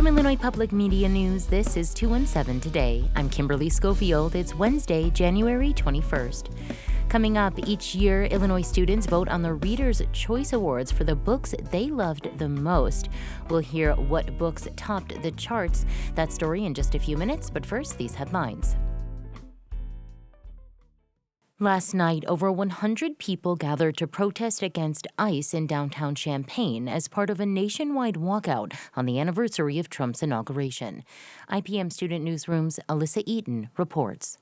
From Illinois Public Media News, this is 217 Today. I'm Kimberly Schofield. It's Wednesday, January 21st. Coming up, each year, Illinois students vote on the Reader's Choice Awards for the books they loved the most. We'll hear what books topped the charts. That story in just a few minutes, but first, these headlines. Last night, over 100 people gathered to protest against ICE in downtown Champaign as part of a nationwide walkout on the anniversary of Trump's inauguration. IPM Student Newsroom's Alyssa Eaton reports.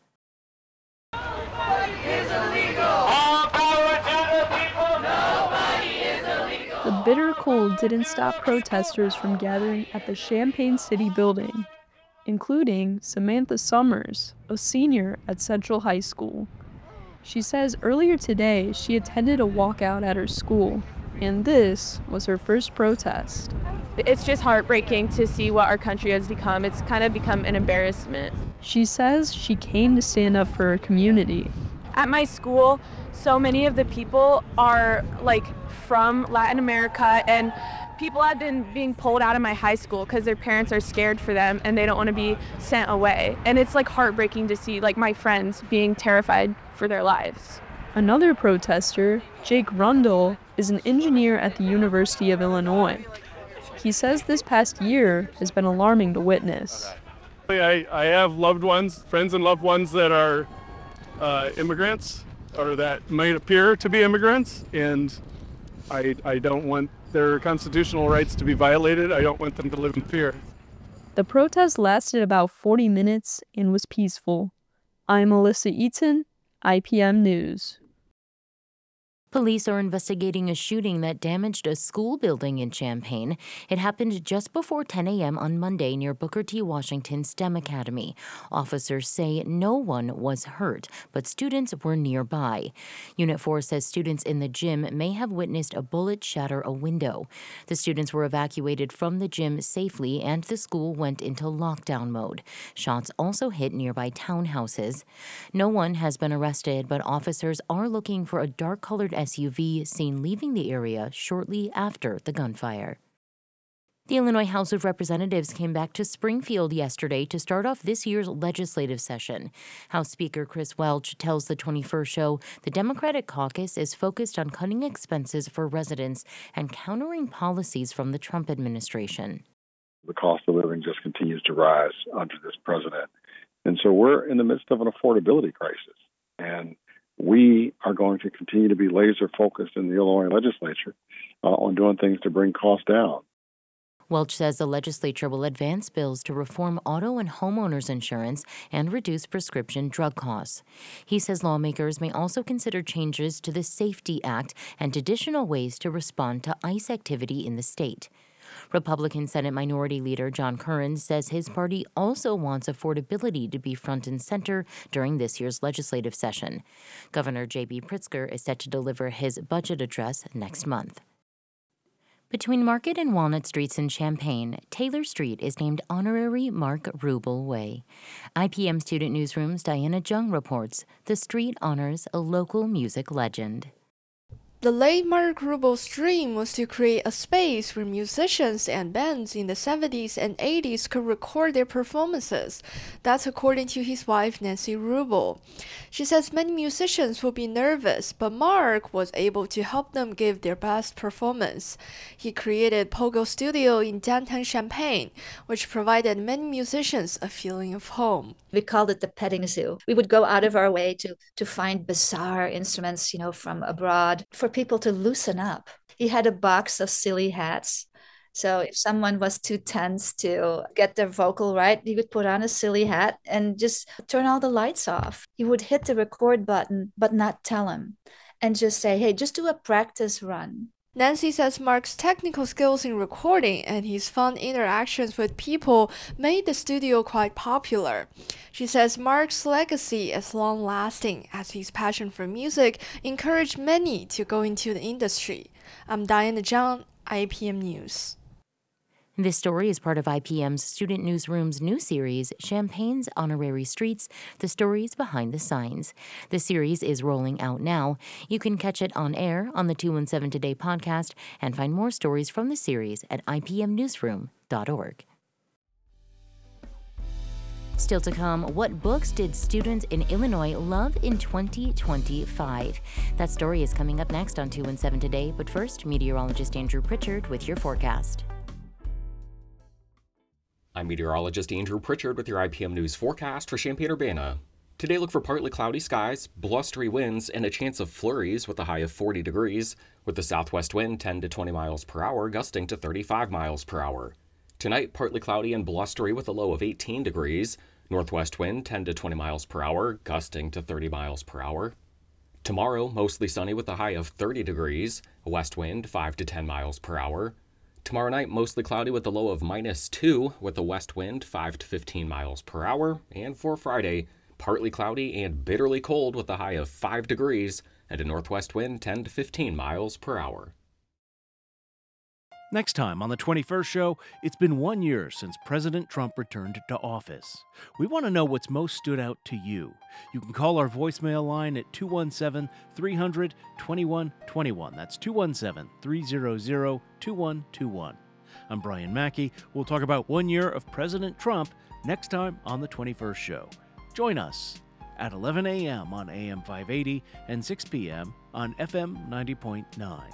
Nobody is illegal. All power to the people. Nobody is illegal. The bitter cold didn't stop protesters from gathering at the Champaign City building, including Samantha Summers, a senior at Central High School. She says earlier today she attended a walkout at her school, and this was her first protest. It's just heartbreaking to see what our country has become. It's kind of become an embarrassment. She says she came to stand up for her community. At my school, so many of the people are from Latin America, and people have been being pulled out of my high school because their parents are scared for them and they don't want to be sent away. And it's heartbreaking to see my friends being terrified for their lives. Another protester, Jake Rundle, is an engineer at the University of Illinois. He says this past year has been alarming to witness. I have loved ones, friends and loved ones that are immigrants or that might appear to be immigrants, and I don't want their constitutional rights to be violated. I don't want them to live in fear. The protest lasted about 40 minutes and was peaceful. I'm Alyssa Eaton, IPM News. Police are investigating a shooting that damaged a school building in Champaign. It happened just before 10 a.m. on Monday near Booker T. Washington STEM Academy. Officers say no one was hurt, but students were nearby. Unit 4 says students in the gym may have witnessed a bullet shatter a window. The students were evacuated from the gym safely, and the school went into lockdown mode. Shots also hit nearby townhouses. No one has been arrested, but officers are looking for a dark-colored SUV seen leaving the area shortly after the gunfire. The Illinois House of Representatives came back to Springfield yesterday to start off this year's legislative session. House Speaker Chris Welch tells the 21st show the Democratic caucus is focused on cutting expenses for residents and countering policies from the Trump administration. The cost of living just continues to rise under this president. And so we're in the midst of an affordability crisis. And we are going to continue to be laser focused in the Illinois legislature on doing things to bring costs down. Welch says the legislature will advance bills to reform auto and homeowners insurance and reduce prescription drug costs. He says lawmakers may also consider changes to the SAFETY Act and additional ways to respond to ICE activity in the state. Republican Senate Minority Leader John Curran says his party also wants affordability to be front and center during this year's legislative session. Governor J.B. Pritzker is set to deliver his budget address next month. Between Market and Walnut Streets in Champaign, Taylor Street is named Honorary Mark Rubel Way. IPM Student Newsroom's Diana Jung reports the street honors a local music legend. The late Mark Rubel's dream was to create a space where musicians and bands in the 70s and 80s could record their performances. That's according to his wife, Nancy Rubel. She says many musicians will be nervous, but Mark was able to help them give their best performance. He created Pogo Studio in downtown Champaign, which provided many musicians a feeling of home. We called it the petting zoo. We would go out of our way to find bizarre instruments, from abroad for people to loosen up. He had a box of silly hats. So if someone was too tense to get their vocal right, he would put on a silly hat and just turn all the lights off. He would hit the record button, but not tell him, and just say, hey, just do a practice run. Nancy says Mark's technical skills in recording and his fun interactions with people made the studio quite popular. She says Mark's legacy is long-lasting as his passion for music encouraged many to go into the industry. I'm Diana Zhang, IPM News. This story is part of IPM's Student Newsroom's new series, Champaign's Honorary Streets, The Stories Behind the Signs. The series is rolling out now. You can catch it on air on the 217 Today podcast and find more stories from the series at ipmnewsroom.org. Still to come, what books did students in Illinois love in 2025? That story is coming up next on 217 Today, but first, meteorologist Andrew Pritchard with your forecast. I'm meteorologist Andrew Pritchard with your IPM News forecast for Champaign-Urbana. Today, look for partly cloudy skies, blustery winds, and a chance of flurries with a high of 40 degrees, with the southwest wind 10 to 20 miles per hour, gusting to 35 miles per hour. Tonight, partly cloudy and blustery with a low of 18 degrees, northwest wind 10 to 20 miles per hour, gusting to 30 miles per hour. Tomorrow, mostly sunny with a high of 30 degrees, a west wind 5 to 10 miles per hour. Tomorrow night, mostly cloudy with a low of -2, with a west wind 5 to 15 miles per hour. And for Friday, partly cloudy and bitterly cold with a high of 5 degrees and a northwest wind 10 to 15 miles per hour. Next time on the 21st show, it's been 1 year since President Trump returned to office. We want to know what's most stood out to you. You can call our voicemail line at 217-300-2121. That's 217-300-2121. I'm Brian Mackey. We'll talk about 1 year of President Trump next time on the 21st show. Join us at 11 a.m. on AM 580 and 6 p.m. on FM 90.9.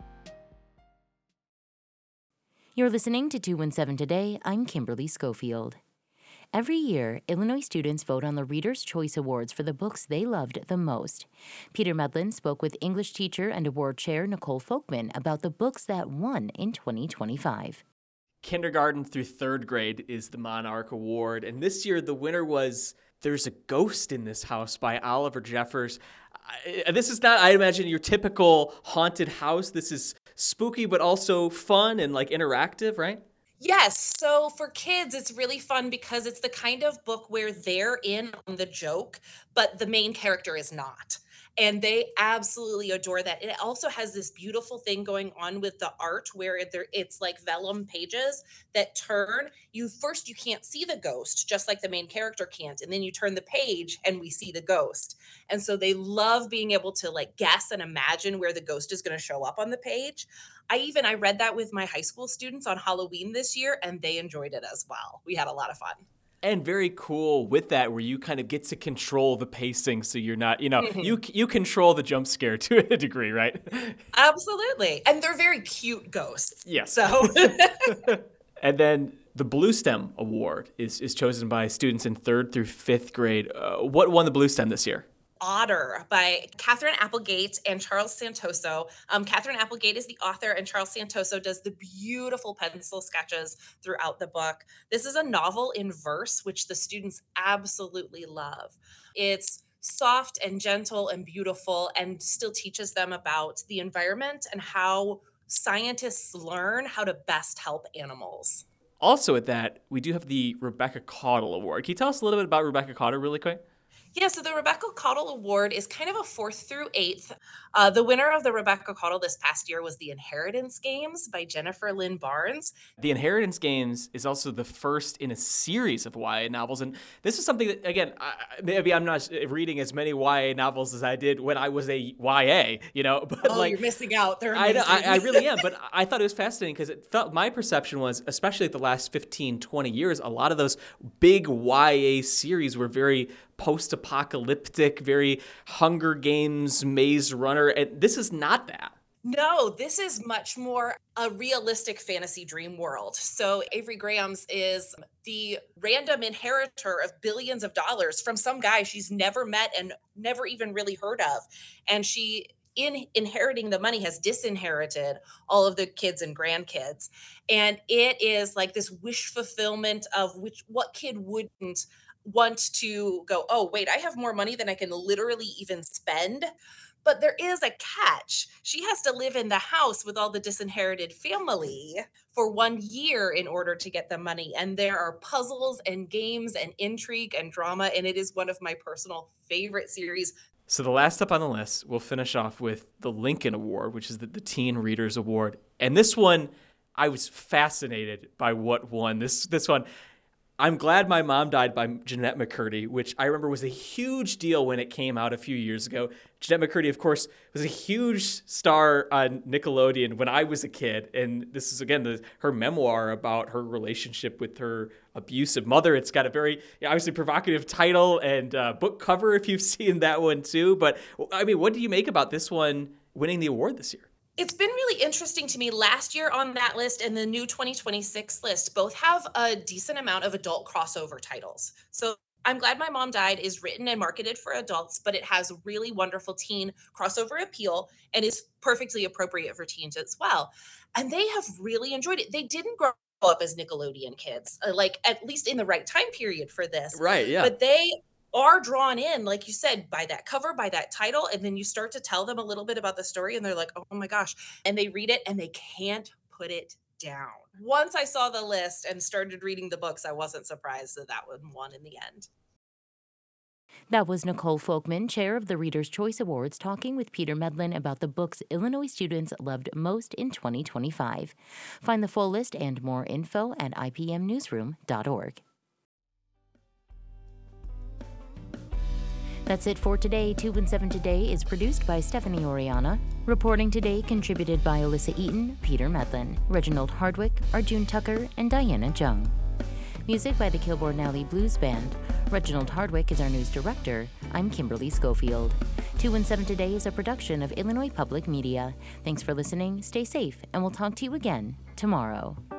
You're listening to 217 Today. I'm Kimberly Schofield. Every year, Illinois students vote on the Reader's Choice Awards for the books they loved the most. Peter Medlin spoke with English teacher and award chair Nicole Folkman about the books that won in 2025. Kindergarten through third grade is the Monarch Award, and this year the winner was There's a Ghost in This House by Oliver Jeffers. This is not, I imagine, your typical haunted house. This is spooky, but also fun and like interactive, right? Yes. So for kids, it's really fun because it's the kind of book where they're in on the joke, but the main character is not. And they absolutely adore that. It also has this beautiful thing going on with the art where it's like vellum pages that turn. You can't see the ghost, just like the main character can't. And then you turn the page and we see the ghost. And so they love being able to like guess and imagine where the ghost is going to show up on the page. I read that with my high school students on Halloween this year, and they enjoyed it as well. We had a lot of fun. And very cool with that, where you kind of get to control the pacing, so you're not, you control the jump scare to a degree, right? Absolutely. And they're very cute ghosts. Yes. So. And then the Blue STEM Award is chosen by students in 3rd through 5th grade. What won the Blue STEM this year? Otter by Catherine Applegate and Charles Santoso. Catherine Applegate is the author, and Charles Santoso does the beautiful pencil sketches throughout the book. This is a novel in verse, which the students absolutely love. It's soft and gentle and beautiful, and still teaches them about the environment and how scientists learn how to best help animals. Also at that, we do have the Rebecca Caudle Award. Can you tell us a little bit about Rebecca Caudle really quick? Yeah, so the Rebecca Caudle Award is kind of a 4th through 8th. The winner of the Rebecca Caudle this past year was The Inheritance Games by Jennifer Lynn Barnes. The Inheritance Games is also the first in a series of YA novels. And this is something that, again, maybe I'm not reading as many YA novels as I did when I was a YA, But you're missing out. They're amazing. I really am. But I thought it was fascinating because it felt, my perception was, especially the last 15, 20 years, a lot of those big YA series were very post-apocalyptic, very Hunger Games, Maze Runner, and this is not that. No, this is much more a realistic fantasy dream world. So Avery Grahams is the random inheritor of billions of dollars from some guy she's never met and never even really heard of. And she, in inheriting the money, has disinherited all of the kids and grandkids. And it is like this wish fulfillment of what kid wouldn't want to go, oh, wait, I have more money than I can literally even spend. But there is a catch. She has to live in the house with all the disinherited family for 1 year in order to get the money. And there are puzzles and games and intrigue and drama. And it is one of my personal favorite series. So the last up on the list, we'll finish off with the Lincoln Award, which is the Teen Readers Award. And this one, I was fascinated by what won. This one, I'm Glad My Mom Died by Jeanette McCurdy, which I remember was a huge deal when it came out a few years ago. Jeanette McCurdy, of course, was a huge star on Nickelodeon when I was a kid. And this is, again, her memoir about her relationship with her abusive mother. It's got a very, obviously, provocative title and book cover, if you've seen that one too. But, I mean, what do you make about this one winning the award this year? It's been really interesting to me. Last year on that list and the new 2026 list both have a decent amount of adult crossover titles. So I'm Glad My Mom Died is written and marketed for adults, but it has really wonderful teen crossover appeal and is perfectly appropriate for teens as well. And they have really enjoyed it. They didn't grow up as Nickelodeon kids, like at least in the right time period for this. Right, yeah. But they are drawn in, like you said, by that cover, by that title, and then you start to tell them a little bit about the story and they're like, oh my gosh, and they read it and they can't put it down. Once I saw the list and started reading the books, I wasn't surprised that one won in the end. That was Nicole Folkman, chair of the Reader's Choice Awards, talking with Peter Medlin about the books Illinois students loved most in 2025. Find the full list and more info at ipmnewsroom.org. That's it for today. 2 and 7 Today is produced by Stephanie Oriana. Reporting today contributed by Alyssa Eaton, Peter Medlin, Reginald Hardwick, Arjun Tucker, and Diana Jung. Music by the Kilbourne Alley Blues Band. Reginald Hardwick is our news director. I'm Kimberly Schofield. 2 and 7 Today is a production of Illinois Public Media. Thanks for listening, stay safe, and we'll talk to you again tomorrow.